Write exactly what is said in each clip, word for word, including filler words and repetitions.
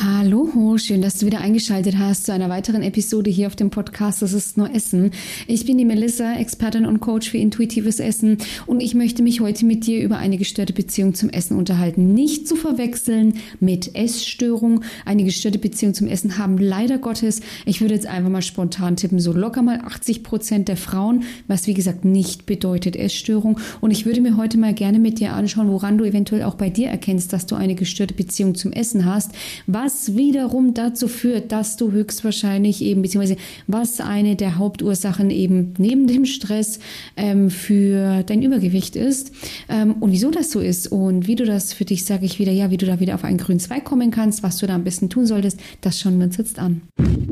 Hallo, schön, dass du wieder eingeschaltet hast zu einer weiteren Episode hier auf dem Podcast Das ist nur Essen. Ich bin die Melissa, Expertin und Coach für intuitives Essen und ich möchte mich heute mit dir über eine gestörte Beziehung zum Essen unterhalten. Nicht zu verwechseln mit Essstörung. Eine gestörte Beziehung zum Essen haben leider Gottes, ich würde jetzt einfach mal spontan tippen, so locker mal achtzig Prozent der Frauen, was wie gesagt nicht bedeutet Essstörung. Und ich würde mir heute mal gerne mit dir anschauen, woran du eventuell auch bei dir erkennst, dass du eine gestörte Beziehung zum Essen hast. Was wiederum dazu führt, dass du höchstwahrscheinlich eben, beziehungsweise was eine der Hauptursachen eben neben dem Stress ähm, für dein Übergewicht ist ähm, und wieso das so ist und wie du das für dich, sage ich wieder, ja, wie du da wieder auf einen grünen Zweig kommen kannst, was du da am besten tun solltest, das schauen wir uns jetzt an.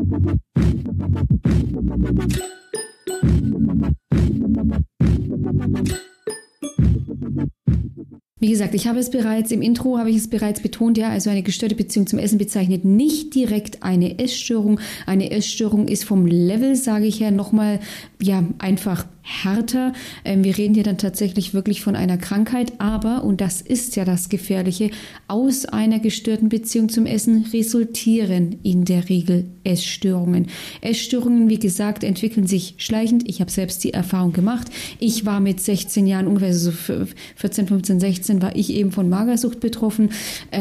Wie gesagt, ich habe es bereits im Intro, habe ich es bereits betont, ja, also eine gestörte Beziehung zum Essen bezeichnet nicht direkt eine Essstörung. Eine Essstörung ist vom Level, sage ich ja, nochmal, ja, einfach härter. Ähm, wir reden hier dann tatsächlich wirklich von einer Krankheit, aber, und das ist ja das Gefährliche, aus einer gestörten Beziehung zum Essen resultieren in der Regel Essstörungen. Essstörungen, wie gesagt, entwickeln sich schleichend. Ich habe selbst die Erfahrung gemacht. Ich war mit sechzehn Jahren, ungefähr so vierzehn, fünfzehn, sechzehn, war ich eben von Magersucht betroffen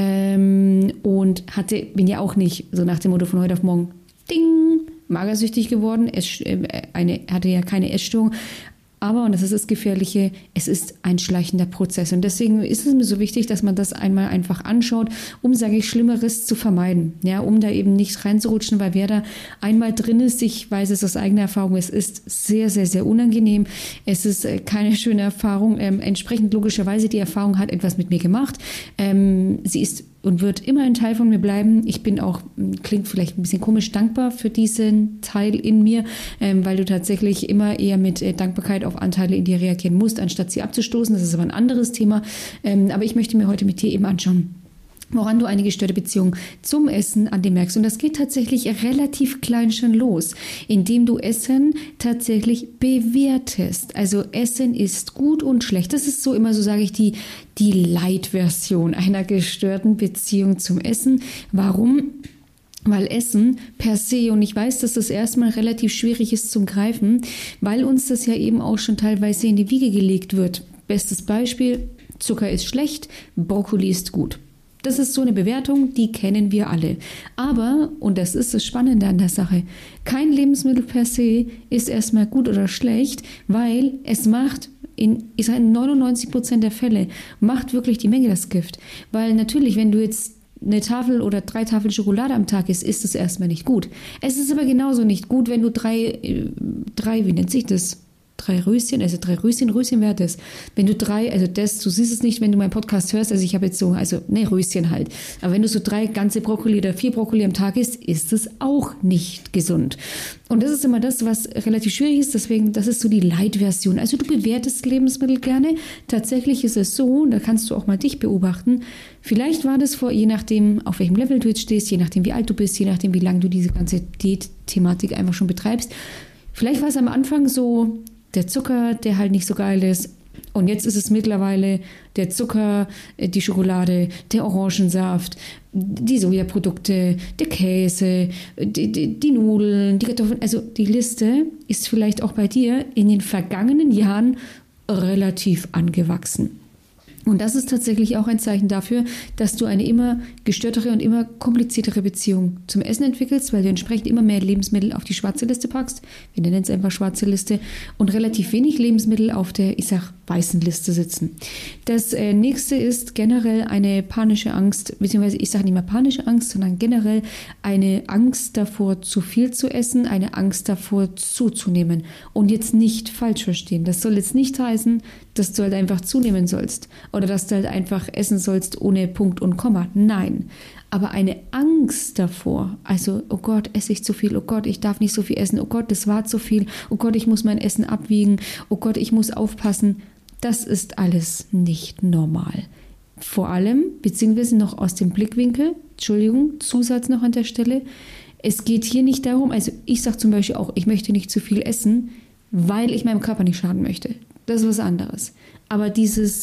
ähm, und hatte, bin ja auch nicht so nach dem Motto von heute auf morgen, ding, magersüchtig geworden. Es, äh, eine, hatte ja keine Essstörung. Aber, und das ist das Gefährliche, es ist ein schleichender Prozess. Und deswegen ist es mir so wichtig, dass man das einmal einfach anschaut, um, sage ich, Schlimmeres zu vermeiden. Ja, um da eben nicht reinzurutschen, weil wer da einmal drin ist, ich weiß es aus eigener Erfahrung, es ist sehr, sehr, sehr unangenehm. Es ist keine schöne Erfahrung. Ähm, entsprechend logischerweise, die Erfahrung hat etwas mit mir gemacht. Ähm, sie ist und wird immer ein Teil von mir bleiben. Ich bin auch, klingt vielleicht ein bisschen komisch, dankbar für diesen Teil in mir, ähm, weil du tatsächlich immer eher mit äh, Dankbarkeit auf Anteile in dir reagieren musst, anstatt sie abzustoßen. Das ist aber ein anderes Thema. Ähm, aber ich möchte mir heute mit dir eben anschauen, woran du eine gestörte Beziehung zum Essen an dir merkst. Und das geht tatsächlich relativ klein schon los, indem du Essen tatsächlich bewertest. Also Essen ist gut und schlecht. Das ist so immer, so sage ich, die, die Light-Version einer gestörten Beziehung zum Essen. Warum? Weil Essen per se, und ich weiß, dass das erstmal relativ schwierig ist zum Greifen, weil uns das ja eben auch schon teilweise in die Wiege gelegt wird. Bestes Beispiel, Zucker ist schlecht, Brokkoli ist gut. Das ist so eine Bewertung, die kennen wir alle. Aber, und das ist das Spannende an der Sache, kein Lebensmittel per se ist erstmal gut oder schlecht, weil es macht, in, ich sage in neunundneunzig Prozent der Fälle, macht wirklich die Menge das Gift. Weil natürlich, wenn du jetzt eine Tafel oder drei Tafeln Schokolade am Tag isst, ist es erstmal nicht gut. Es ist aber genauso nicht gut, wenn du drei, drei, wie nennt sich das? Drei Röschen, also drei Röschen, Röschen wäre das. Wenn du drei, also das, du siehst es nicht, wenn du meinen Podcast hörst, also ich habe jetzt so, also ne, Röschen halt. Aber wenn du so drei ganze Brokkoli oder vier Brokkoli am Tag isst, ist es auch nicht gesund. Und das ist immer das, was relativ schwierig ist, deswegen, das ist so die Light-Version. Also du bewertest Lebensmittel gerne. Tatsächlich ist es so, und da kannst du auch mal dich beobachten, vielleicht war das vor, je nachdem, auf welchem Level du jetzt stehst, je nachdem, wie alt du bist, je nachdem, wie lange du diese ganze Diät-Thematik einfach schon betreibst, vielleicht war es am Anfang so, der Zucker, der halt nicht so geil ist. Und jetzt ist es mittlerweile der Zucker, die Schokolade, der Orangensaft, die Sojaprodukte, der Käse, die, die, die Nudeln, die Kartoffeln. Also die Liste ist vielleicht auch bei dir in den vergangenen Jahren relativ angewachsen. Und das ist tatsächlich auch ein Zeichen dafür, dass du eine immer gestörtere und immer kompliziertere Beziehung zum Essen entwickelst, weil du entsprechend immer mehr Lebensmittel auf die schwarze Liste packst. Wir nennen es einfach schwarze Liste. Und relativ wenig Lebensmittel auf der, ich sag, weißen Liste sitzen. Das äh, nächste ist generell eine panische Angst, beziehungsweise ich sage nicht mehr panische Angst, sondern generell eine Angst davor, zu viel zu essen, eine Angst davor, zuzunehmen. Und jetzt nicht falsch verstehen. Das soll jetzt nicht heißen, dass du halt einfach zunehmen sollst oder dass du halt einfach essen sollst ohne Punkt und Komma. Nein, aber eine Angst davor, also oh Gott, esse ich zu viel, oh Gott, ich darf nicht so viel essen, oh Gott, das war zu viel, oh Gott, ich muss mein Essen abwiegen, oh Gott, ich muss aufpassen, das ist alles nicht normal. Vor allem, beziehungsweise noch aus dem Blickwinkel, Entschuldigung, Zusatz noch an der Stelle, es geht hier nicht darum, also ich sage zum Beispiel auch, ich möchte nicht zu viel essen, weil ich meinem Körper nicht schaden möchte. Das ist was anderes. Aber dieses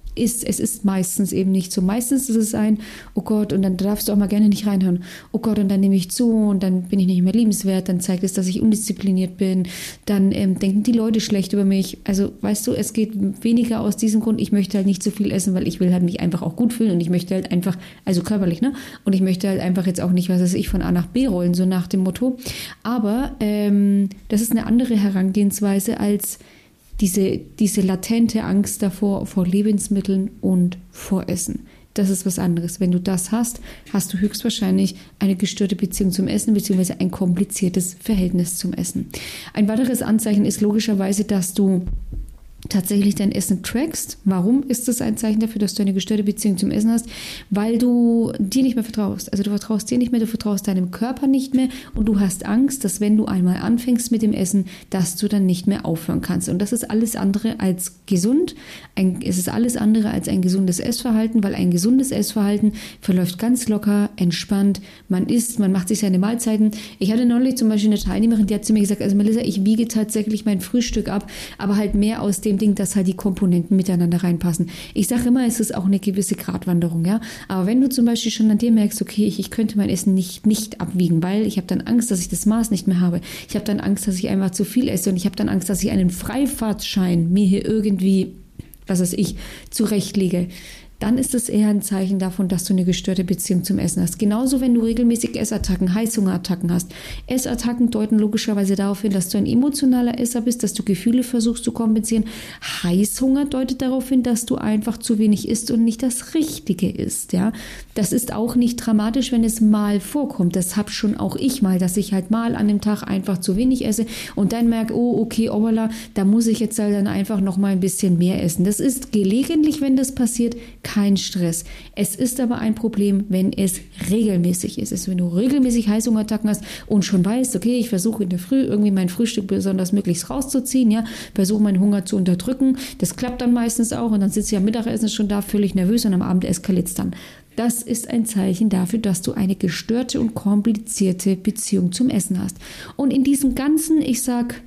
ist, es ist meistens eben nicht so. Meistens ist es ein, oh Gott, und dann darfst du auch mal gerne nicht reinhören. Oh Gott, und dann nehme ich zu und dann bin ich nicht mehr liebenswert, dann zeigt es, dass ich undiszipliniert bin, dann ähm, denken die Leute schlecht über mich. Also, weißt du, es geht weniger aus diesem Grund, ich möchte halt nicht so viel essen, weil ich will halt mich einfach auch gut fühlen und ich möchte halt einfach, also körperlich, ne? Und ich möchte halt einfach jetzt auch nicht, was weiß ich, von A nach B rollen, so nach dem Motto. Aber ähm, das ist eine andere Herangehensweise als Diese, diese latente Angst davor, vor Lebensmitteln und vor Essen. Das ist was anderes. Wenn du das hast, hast du höchstwahrscheinlich eine gestörte Beziehung zum Essen bzw. ein kompliziertes Verhältnis zum Essen. Ein weiteres Anzeichen ist logischerweise, dass du tatsächlich dein Essen trackst. Warum ist das ein Zeichen dafür, dass du eine gestörte Beziehung zum Essen hast? Weil du dir nicht mehr vertraust. Also du vertraust dir nicht mehr, du vertraust deinem Körper nicht mehr und du hast Angst, dass wenn du einmal anfängst mit dem Essen, dass du dann nicht mehr aufhören kannst. Und das ist alles andere als gesund. Ein, es ist alles andere als ein gesundes Essverhalten, weil ein gesundes Essverhalten verläuft ganz locker, entspannt. Man isst, man macht sich seine Mahlzeiten. Ich hatte neulich zum Beispiel eine Teilnehmerin, die hat zu mir gesagt, also Melissa, ich wiege tatsächlich mein Frühstück ab, aber halt mehr aus dem Ding, dass halt die Komponenten miteinander reinpassen. Ich sage immer, es ist auch eine gewisse Gratwanderung, ja. Aber wenn du zum Beispiel schon an dir merkst, okay, ich, ich könnte mein Essen nicht, nicht abwiegen, weil ich habe dann Angst, dass ich das Maß nicht mehr habe. Ich habe dann Angst, dass ich einfach zu viel esse und ich habe dann Angst, dass ich einen Freifahrtschein mir hier irgendwie, was weiß ich, zurechtlege. Dann ist es eher ein Zeichen davon, dass du eine gestörte Beziehung zum Essen hast. Genauso, wenn du regelmäßig Essattacken, Heißhungerattacken hast. Essattacken deuten logischerweise darauf hin, dass du ein emotionaler Esser bist, dass du Gefühle versuchst zu kompensieren. Heißhunger deutet darauf hin, dass du einfach zu wenig isst und nicht das Richtige isst. Ja? Das ist auch nicht dramatisch, wenn es mal vorkommt. Das habe schon auch ich mal, dass ich halt mal an dem Tag einfach zu wenig esse und dann merke, oh, okay, obala, da muss ich jetzt halt dann einfach noch mal ein bisschen mehr essen. Das ist gelegentlich, wenn das passiert, kein Stress. Es ist aber ein Problem, wenn es regelmäßig ist. Es ist, wenn du regelmäßig Heißhungerattacken hast und schon weißt, okay, ich versuche in der Früh irgendwie mein Frühstück besonders möglichst rauszuziehen, ja, versuche meinen Hunger zu unterdrücken. Das klappt dann meistens auch und dann sitzt du am Mittagessen schon da, völlig nervös und am Abend eskaliert es dann. Das ist ein Zeichen dafür, dass du eine gestörte und komplizierte Beziehung zum Essen hast. Und in diesem ganzen, ich sag,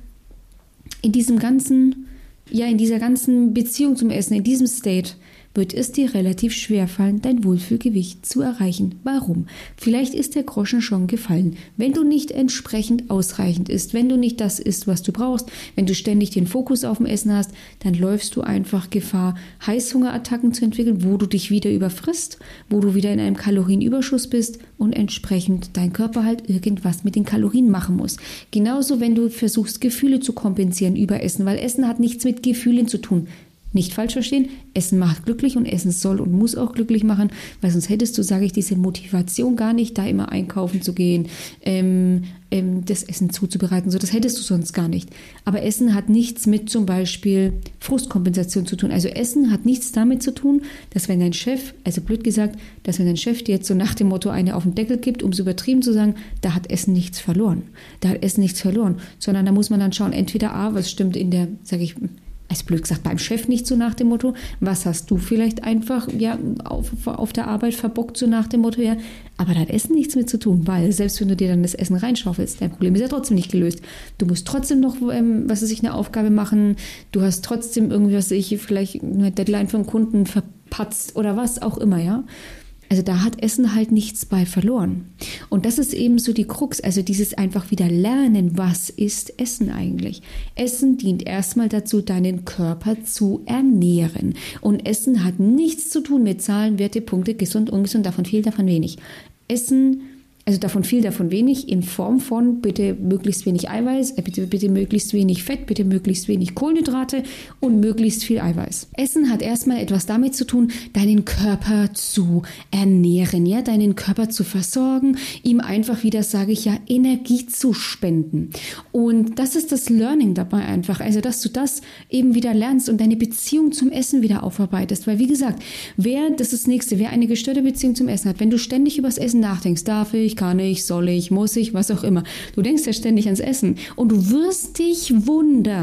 in diesem ganzen, ja, in dieser ganzen Beziehung zum Essen, in diesem State, wird es dir relativ schwer fallen, dein Wohlfühlgewicht zu erreichen. Warum? Vielleicht ist der Groschen schon gefallen. Wenn du nicht entsprechend ausreichend isst, wenn du nicht das isst, was du brauchst, wenn du ständig den Fokus auf dem Essen hast, dann läufst du einfach Gefahr, Heißhungerattacken zu entwickeln, wo du dich wieder überfrisst, wo du wieder in einem Kalorienüberschuss bist und entsprechend dein Körper halt irgendwas mit den Kalorien machen muss. Genauso, wenn du versuchst, Gefühle zu kompensieren über Essen, weil Essen hat nichts mit Gefühlen zu tun. Nicht falsch verstehen, Essen macht glücklich und Essen soll und muss auch glücklich machen, weil sonst hättest du, sage ich, diese Motivation gar nicht, da immer einkaufen zu gehen, ähm, ähm, das Essen zuzubereiten, so, das hättest du sonst gar nicht. Aber Essen hat nichts mit zum Beispiel Frustkompensation zu tun. Also Essen hat nichts damit zu tun, dass wenn dein Chef, also blöd gesagt, dass wenn dein Chef dir jetzt so nach dem Motto eine auf den Deckel gibt, um es übertrieben zu sagen, da hat Essen nichts verloren. Da hat Essen nichts verloren, sondern da muss man dann schauen, entweder A, was stimmt in der, sage ich, also blöd gesagt, beim Chef nicht so nach dem Motto, was hast du vielleicht einfach ja auf, auf der Arbeit verbockt, so nach dem Motto, ja, aber da hat Essen nichts mit zu tun, weil selbst wenn du dir dann das Essen reinschaufelst, dein Problem ist ja trotzdem nicht gelöst. Du musst trotzdem noch, ähm, was weiß ich, eine Aufgabe machen, du hast trotzdem irgendwie, was weiß ich, vielleicht eine Deadline für einen Kunden verpatzt oder was auch immer, ja. Also da hat Essen halt nichts bei verloren. Und das ist eben so die Krux, also dieses einfach wieder lernen, was ist Essen eigentlich? Essen dient erstmal dazu, deinen Körper zu ernähren. Und Essen hat nichts zu tun mit Zahlen, Werte, Punkte, gesund, ungesund, davon viel, davon wenig. Essen, also davon viel, davon wenig, in Form von bitte möglichst wenig Eiweiß, äh, bitte, bitte möglichst wenig Fett, bitte möglichst wenig Kohlenhydrate und möglichst viel Eiweiß. Essen hat erstmal etwas damit zu tun, deinen Körper zu ernähren, ja, deinen Körper zu versorgen, ihm einfach wieder, sage ich ja, Energie zu spenden. Und das ist das Learning dabei einfach, also dass du das eben wieder lernst und deine Beziehung zum Essen wieder aufarbeitest, weil wie gesagt, wer, das ist das Nächste, wer eine gestörte Beziehung zum Essen hat, wenn du ständig über das Essen nachdenkst, darf ich, kann ich, soll ich, muss ich, was auch immer. Du denkst ja ständig ans Essen und du wirst dich wundern,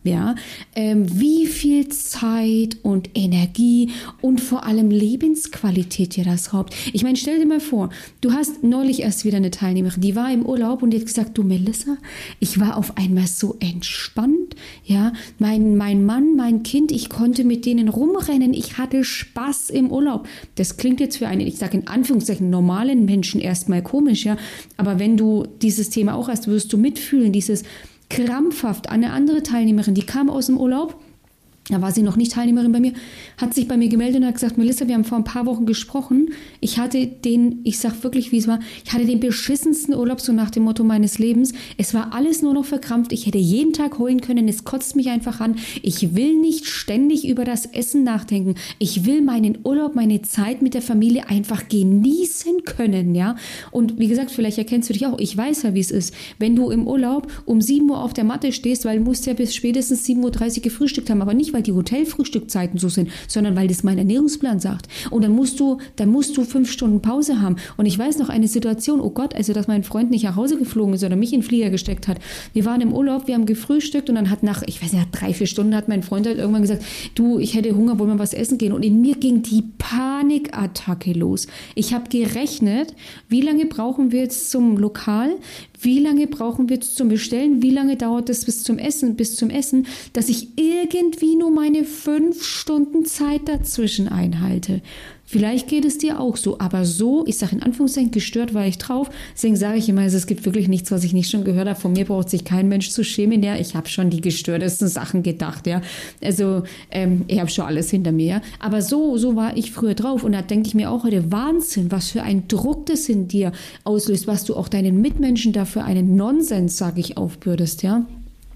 Ja, ähm, wie viel Zeit und Energie und vor allem Lebensqualität dir das raubt. Ich meine, stell dir mal vor, du hast neulich erst wieder eine Teilnehmerin, die war im Urlaub und die hat gesagt, du Melissa, ich war auf einmal so entspannt, ja, mein, mein Mann, mein Kind, ich konnte mit denen rumrennen, ich hatte Spaß im Urlaub. Das klingt jetzt für einen, ich sage in Anführungszeichen, normalen Menschen erstmal komisch, ja, aber wenn du dieses Thema auch hast, wirst du mitfühlen, dieses krampfhaft. Eine andere Teilnehmerin, die kam aus dem Urlaub, da war sie noch nicht Teilnehmerin bei mir, hat sich bei mir gemeldet und hat gesagt, Melissa, wir haben vor ein paar Wochen gesprochen. Ich hatte den, ich sag wirklich, wie es war, ich hatte den beschissensten Urlaub, so nach dem Motto meines Lebens. Es war alles nur noch verkrampft. Ich hätte jeden Tag heulen können. Es kotzt mich einfach an. Ich will nicht ständig über das Essen nachdenken. Ich will meinen Urlaub, meine Zeit mit der Familie einfach genießen können, ja. Und wie gesagt, vielleicht erkennst du dich auch. Ich weiß ja, wie es ist. Wenn du im Urlaub um sieben Uhr auf der Matte stehst, weil du musst ja bis spätestens sieben Uhr dreißig gefrühstückt haben, aber nicht, weil die Hotelfrühstückzeiten so sind, sondern weil das mein Ernährungsplan sagt. Und dann musst du, dann musst du fünf Stunden Pause haben. Und ich weiß noch eine Situation, oh Gott, also dass mein Freund nicht nach Hause geflogen ist oder mich in den Flieger gesteckt hat. Wir waren im Urlaub, wir haben gefrühstückt und dann hat nach, ich weiß nicht, nach drei, vier Stunden hat mein Freund halt irgendwann gesagt, du, ich hätte Hunger, wollen wir was essen gehen? Und in mir ging die Panikattacke los. Ich habe gerechnet, wie lange brauchen wir jetzt zum Lokal? Wie lange brauchen wir zum Bestellen? Wie lange dauert es bis zum Essen, bis zum Essen, dass ich irgendwie nur meine fünf Stunden Zeit dazwischen einhalte? Vielleicht geht es dir auch so, aber so, ich sage in Anführungszeichen, gestört war ich drauf. Deswegen sage ich immer, also es gibt wirklich nichts, was ich nicht schon gehört habe. Von mir braucht sich kein Mensch zu schämen. Ja, ich habe schon die gestörtesten Sachen gedacht. Ja, also ähm, ich habe schon alles hinter mir. Ja? Aber so, so war ich früher drauf und da denke ich mir auch heute, Wahnsinn, was für ein Druck das in dir auslöst, was du auch deinen Mitmenschen dafür einen Nonsens, sage ich, aufbürdest. Ja.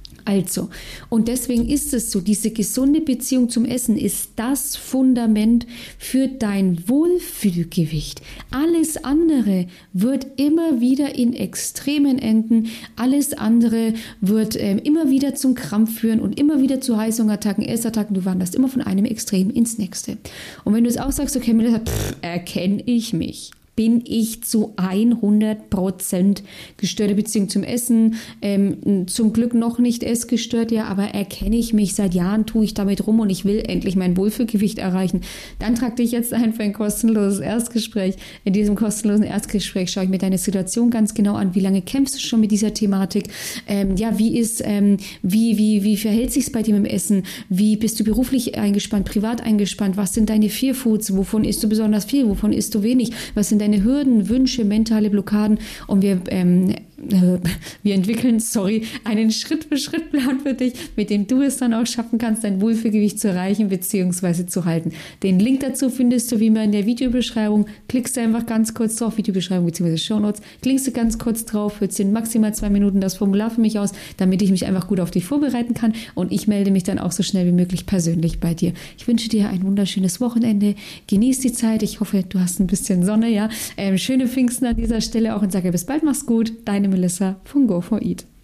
Also, und deswegen ist es so, diese gesunde Beziehung zum Essen ist das Fundament für dein Wohlfühlgewicht. Alles andere wird immer wieder in Extremen enden, alles andere wird ähm, immer wieder zum Krampf führen und immer wieder zu Heißhungerattacken, Essattacken, du wanderst immer von einem Extrem ins nächste. Und wenn du jetzt auch sagst, okay, Melissa, erkenne ich mich. Bin ich zu hundert Prozent gestörte Beziehung zum Essen, ähm, zum Glück noch nicht essgestört, ja, aber erkenne ich mich, seit Jahren tue ich damit rum und ich will endlich mein Wohlfühlgewicht erreichen, dann trag dich jetzt ein für ein kostenloses Erstgespräch. In diesem kostenlosen Erstgespräch schaue ich mir deine Situation ganz genau an, wie lange kämpfst du schon mit dieser Thematik, ähm, ja, wie ist, ähm, wie, wie, wie verhält sich's bei dir mit dem Essen, wie bist du beruflich eingespannt, privat eingespannt, was sind deine Fear Foods, wovon isst du besonders viel, wovon isst du wenig, was sind deine Hürden, Wünsche, mentale Blockaden und wir, ähm, äh, wir entwickeln, sorry, einen Schritt-für-Schritt-Plan für dich, mit dem du es dann auch schaffen kannst, dein Wohlfühlgewicht zu erreichen bzw. zu halten. Den Link dazu findest du wie immer in der Videobeschreibung. Klickst du einfach ganz kurz drauf, Videobeschreibung bzw. Shownotes, klickst du ganz kurz drauf, füllst in maximal zwei Minuten das Formular für mich aus, damit ich mich einfach gut auf dich vorbereiten kann und ich melde mich dann auch so schnell wie möglich persönlich bei dir. Ich wünsche dir ein wunderschönes Wochenende, genieß die Zeit, ich hoffe, du hast ein bisschen Sonne, ja, ähm, schöne Pfingsten an dieser Stelle auch und sage bis bald, mach's gut, deine Melissa von Go for Eat.